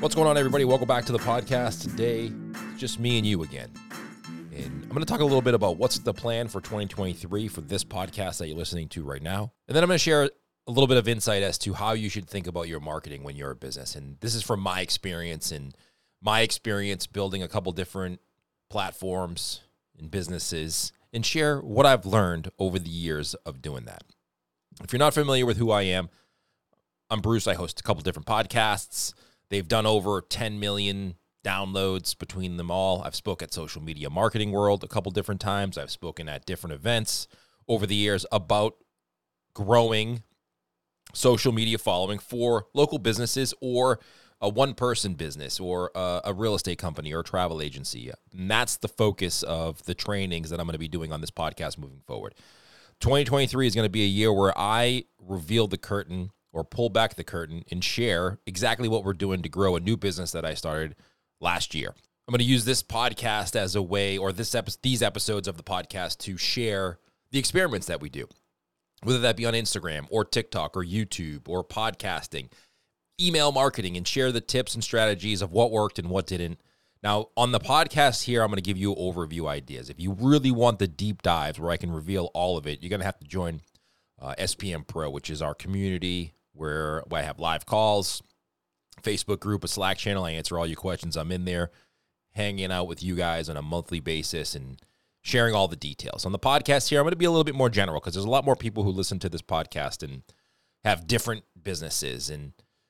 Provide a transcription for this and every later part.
What's going on, everybody? Welcome back to the podcast. Today, it's just me and you again. And I'm going to talk a little bit about what's the plan for 2023 for this podcast that you're listening to right now. And then I'm going to share a little bit of insight as to how you should think about your marketing when you're a business. And this is from my experience building a couple different platforms and businesses, and share what I've learned over the years of doing that. If you're not familiar with who I am, I'm Bruce. I host a couple different podcasts. They've done over 10 million downloads between them all. I've spoken at Social Media Marketing World a couple different times. I've spoken at different events over the years about growing social media following for local businesses or a one-person business or a real estate company or a travel agency. And that's the focus of the trainings that I'm going to be doing on this podcast moving forward. 2023 is going to be a year where I reveal the curtain or pull back the curtain and share exactly what we're doing to grow a new business that I started last year. I'm going to use this podcast as a way, or these episodes of the podcast, to share the experiments that we do, whether that be on Instagram or TikTok or YouTube or podcasting, email marketing, and share the tips and strategies of what worked and what didn't. Now, on the podcast here, I'm going to give you overview ideas. If you really want the deep dives where I can reveal all of it, you're going to have to join SPM Pro, which is our community where I have live calls, Facebook group, a Slack channel. I answer all your questions. I'm in there hanging out with you guys on a monthly basis and sharing all the details. On the podcast here, I'm going to be a little bit more general because there's a lot more people who listen to this podcast and have different businesses, and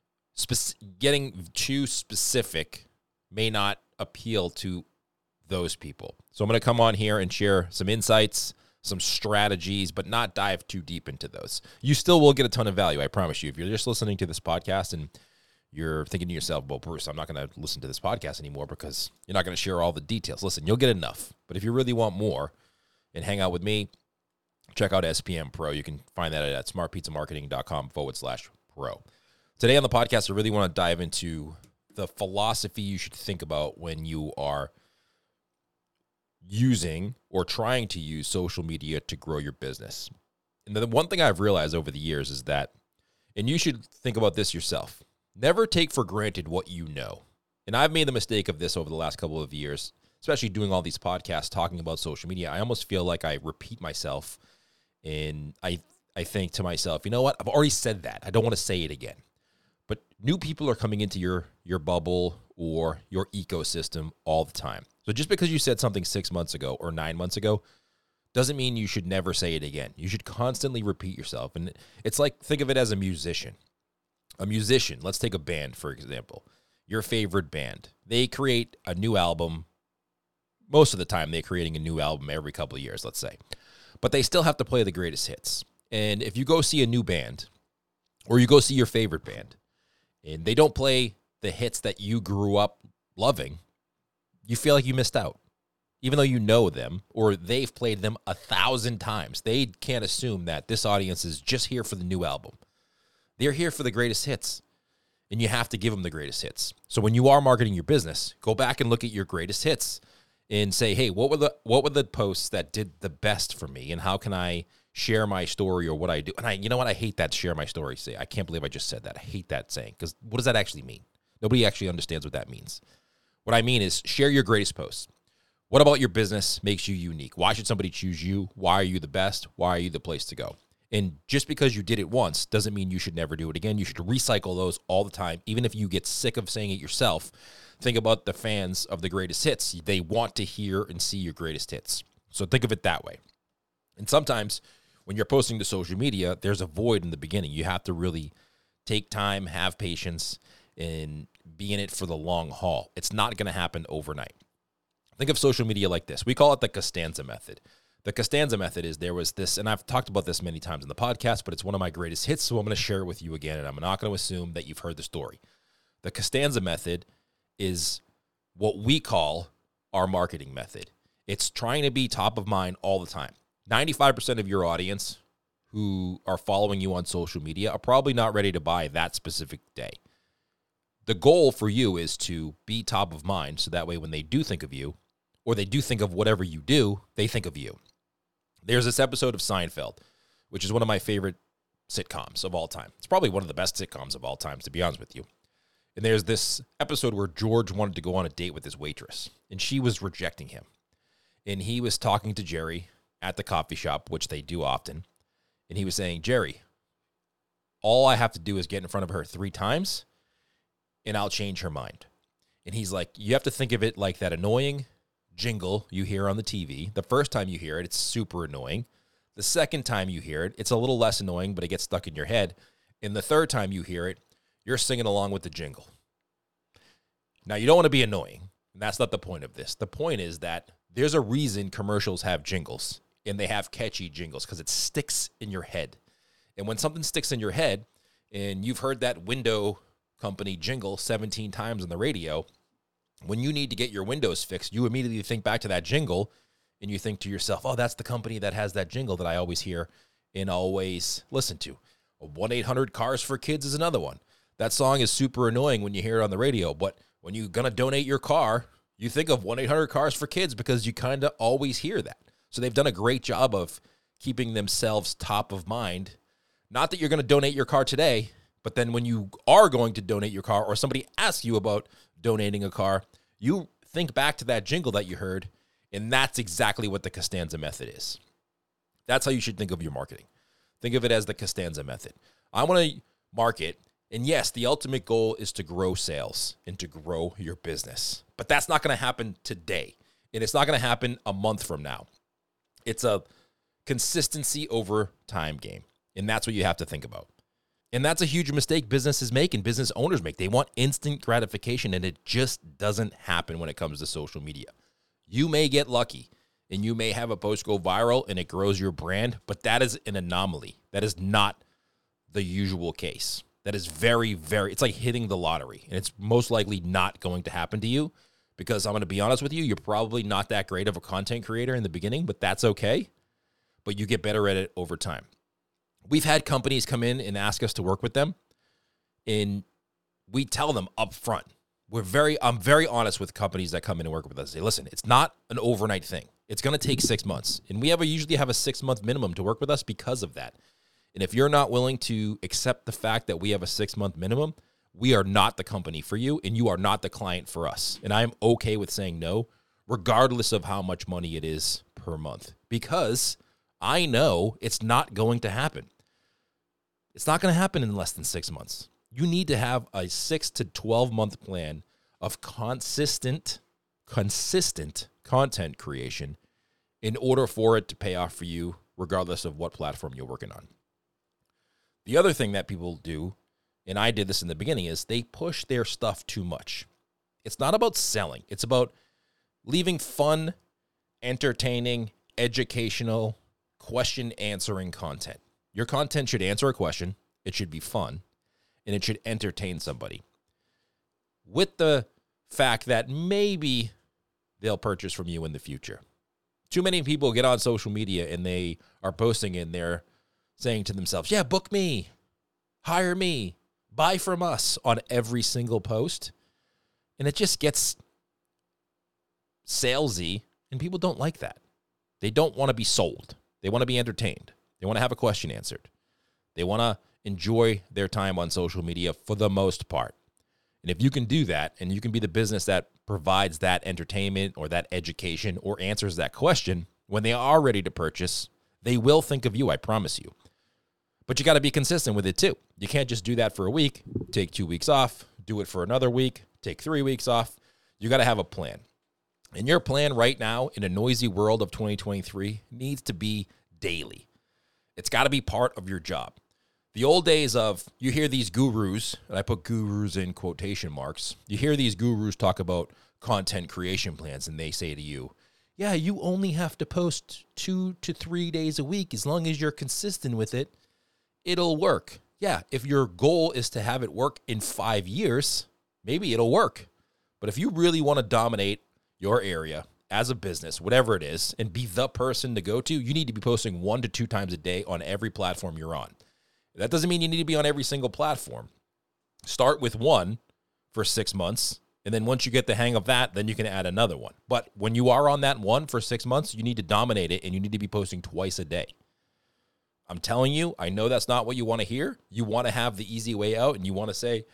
getting too specific may not appeal to those people. So I'm going to come on here and share some insights, some strategies, but not dive too deep into those. You still will get a ton of value, I promise you. If you're just listening to this podcast and you're thinking to yourself, well, Bruce, I'm not going to listen to this podcast anymore because you're not going to share all the details. Listen, you'll get enough. But if you really want more and hang out with me, check out SPM Pro. You can find that at smartpizzamarketing.com/pro. Today on the podcast, I really want to dive into the philosophy you should think about when you are using or trying to use social media to grow your business. And the one thing I've realized over the years is that, and you should think about this yourself, never take for granted what you know. And I've made the mistake of this over the last couple of years, especially doing all these podcasts talking about social media. I almost feel like I repeat myself, and I think to myself, you know what? I've already said that. I don't want to say it again. But new people are coming into your bubble or your ecosystem all the time. So just because you said something 6 months ago or 9 months ago doesn't mean you should never say it again. You should constantly repeat yourself. And it's like, think of it as a musician. A musician, let's take a band, for example. Your favorite band. They create a new album. Most of the time, they're creating a new album every couple of years, let's say. But they still have to play the greatest hits. And if you go see a new band, or you go see your favorite band, and they don't play the hits that you grew up loving, you feel like you missed out. Even though you know them, or they've played them 1,000 times, they can't assume that this audience is just here for the new album. They're here for the greatest hits, and you have to give them the greatest hits. So when you are marketing your business, go back and look at your greatest hits and say, hey, what were the posts that did the best for me, and how can I share my story or what I do? And you know what? I hate that share my story say. I can't believe I just said that. I hate that saying, because what does that actually mean? Nobody actually understands what that means. What I mean is share your greatest posts. What about your business makes you unique? Why should somebody choose you? Why are you the best? Why are you the place to go? And just because you did it once doesn't mean you should never do it again. You should recycle those all the time. Even if you get sick of saying it yourself, think about the fans of the greatest hits. They want to hear and see your greatest hits. So think of it that way. And sometimes when you're posting to social media, there's a void in the beginning. You have to really take time, have patience, and be in it for the long haul. It's not going to happen overnight. Think of social media like this. We call it the Costanza method. The Costanza method is, there was this, and I've talked about this many times in the podcast, but it's one of my greatest hits, so I'm going to share it with you again, and I'm not going to assume that you've heard the story. The Costanza method is what we call our marketing method. It's trying to be top of mind all the time. 95% of your audience who are following you on social media are probably not ready to buy that specific day. The goal for you is to be top of mind, so that way when they do think of you, or they do think of whatever you do, they think of you. There's this episode of Seinfeld, which is one of my favorite sitcoms of all time. It's probably one of the best sitcoms of all time, to be honest with you. And there's this episode where George wanted to go on a date with his waitress, and she was rejecting him. And he was talking to Jerry at the coffee shop, which they do often. And he was saying, Jerry, all I have to do is get in front of her 3 times, and I'll change her mind. And he's like, you have to think of it like that annoying jingle you hear on the TV. The first time you hear it, it's super annoying. The second time you hear it, it's a little less annoying, but it gets stuck in your head. And the third time you hear it, you're singing along with the jingle. Now, you don't want to be annoying, and that's not the point of this. The point is that there's a reason commercials have jingles, and they have catchy jingles, because it sticks in your head. And when something sticks in your head, and you've heard that window company jingle 17 times on the radio, when you need to get your windows fixed, you immediately think back to that jingle, and you think to yourself, oh, that's the company that has that jingle that I always hear and always listen to. 1-800-CARS-FOR-KIDS is another one. That song is super annoying when you hear it on the radio, but when you're going to donate your car, you think of 1-800-CARS-FOR-KIDS because you kind of always hear that. So they've done a great job of keeping themselves top of mind. Not that you're going to donate your car today, but then when you are going to donate your car or somebody asks you about donating a car, you think back to that jingle that you heard, and that's exactly what the Costanza method is. That's how you should think of your marketing. Think of it as the Costanza method. I want to market, and yes, the ultimate goal is to grow sales and to grow your business. But that's not going to happen today, and it's not going to happen a month from now. It's a consistency over time game, and that's what you have to think about. And that's a huge mistake businesses make and business owners make. They want instant gratification, and it just doesn't happen when it comes to social media. You may get lucky, and you may have a post go viral, and it grows your brand, but that is an anomaly. That is not the usual case. That is very, very, it's like hitting the lottery, and it's most likely not going to happen to you because I'm going to be honest with you, you're probably not that great of a content creator in the beginning, but that's okay. But you get better at it over time. We've had companies come in and ask us to work with them, and we tell them up front. I'm very honest with companies that come in and work with us. Say, listen, it's not an overnight thing. It's going to take 6 months, and we usually have a 6-month minimum to work with us because of that. And if you're not willing to accept the fact that we have a 6-month minimum, we are not the company for you, and you are not the client for us. And I'm okay with saying no, regardless of how much money it is per month, because I know it's not going to happen. It's not going to happen in less than 6 months. You need to have a 6 to 12-month plan of consistent content creation in order for it to pay off for you, regardless of what platform you're working on. The other thing that people do, and I did this in the beginning, is they push their stuff too much. It's not about selling. It's about leaving fun, entertaining, educational, question-answering content. Your content should answer a question, it should be fun, and it should entertain somebody. With the fact that maybe they'll purchase from you in the future. Too many people get on social media and they are posting in there saying to themselves, yeah, book me, hire me, buy from us on every single post. And it just gets salesy, and people don't like that. They don't want to be sold. They want to be entertained. They want to have a question answered. They want to enjoy their time on social media for the most part. And if you can do that, and you can be the business that provides that entertainment or that education or answers that question, when they are ready to purchase, they will think of you, I promise you. But you got to be consistent with it too. You can't just do that for a week, take 2 weeks off, do it for another week, take 3 weeks off. You got to have a plan. And your plan right now in a noisy world of 2023 needs to be daily. It's got to be part of your job. The old days of, you hear these gurus, and I put gurus in quotation marks, you hear these gurus talk about content creation plans, and they say to you, yeah, you only have to post 2 to 3 days a week. As long as you're consistent with it, it'll work. Yeah, if your goal is to have it work in 5 years, maybe it'll work. But if you really want to dominate your area as a business, whatever it is, and be the person to go to, you need to be posting 1 to 2 times a day on every platform you're on. That doesn't mean you need to be on every single platform. Start with one for 6 months, and then once you get the hang of that, then you can add another one. But when you are on that one for 6 months, you need to dominate it, and you need to be posting twice a day. I'm telling you, I know that's not what you want to hear. You want to have the easy way out, and you want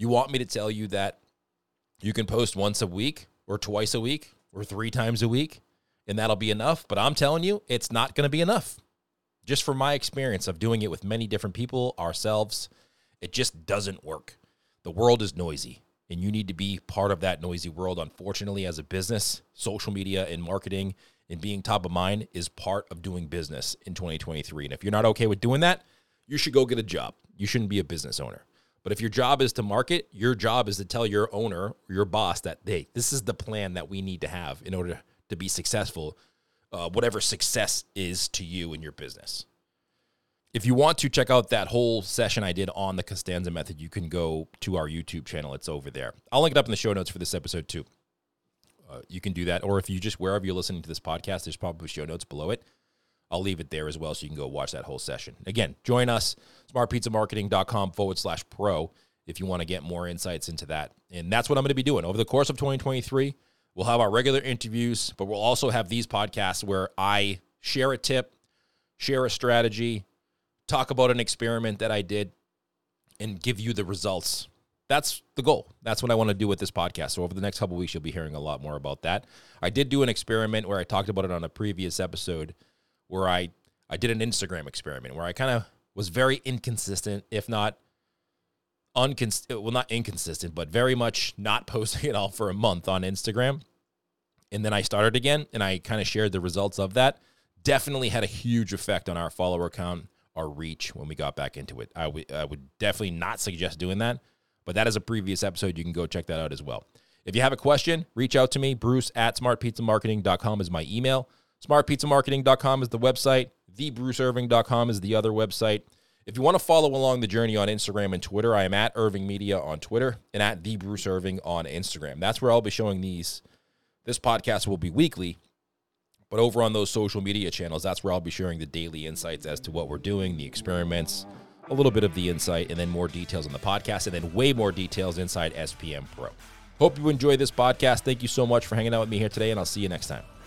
You want me to tell you that you can post once a week or twice a week or 3 times a week and that'll be enough? But I'm telling you, it's not going to be enough. Just from my experience of doing it with many different people, ourselves, it just doesn't work. The world is noisy, and you need to be part of that noisy world. Unfortunately, as a business, social media and marketing and being top of mind is part of doing business in 2023. And if you're not okay with doing that, you should go get a job. You shouldn't be a business owner. But if your job is to market, your job is to tell your owner or your boss that, hey, this is the plan that we need to have in order to be successful, whatever success is to you in your business. If you want to check out that whole session I did on the Costanza method, you can go to our YouTube channel. It's over there. I'll link it up in the show notes for this episode too. You can do that. Or if you just, wherever you're listening to this podcast, there's probably show notes below it. I'll leave it there as well so you can go watch that whole session. Again, join us, smartpizzamarketing.com/pro if you want to get more insights into that. And that's what I'm going to be doing. Over the course of 2023, we'll have our regular interviews, but we'll also have these podcasts where I share a tip, share a strategy, talk about an experiment that I did, and give you the results. That's the goal. That's what I want to do with this podcast. So over the next couple of weeks, you'll be hearing a lot more about that. I did do an experiment where I talked about it on a previous episode where I did an Instagram experiment where I kind of was very inconsistent, if not not inconsistent, but very much not posting at all for a month on Instagram. And then I started again, and I kind of shared the results of that. Definitely had a huge effect on our follower count, our reach when we got back into it. I would definitely not suggest doing that, but that is a previous episode. You can go check that out as well. If you have a question, reach out to me. Bruce@smartpizzamarketing.com is my email. SmartPizzaMarketing.com is the website. TheBruceIrving.com is the other website. If you want to follow along the journey on Instagram and Twitter, I am at Irving Media on Twitter and at TheBruceIrving on Instagram. That's where I'll be showing these. This podcast will be weekly, but over on those social media channels, that's where I'll be sharing the daily insights as to what we're doing, the experiments, a little bit of the insight, and then more details on the podcast, and then way more details inside SPM Pro. Hope you enjoy this podcast. Thank you so much for hanging out with me here today, and I'll see you next time.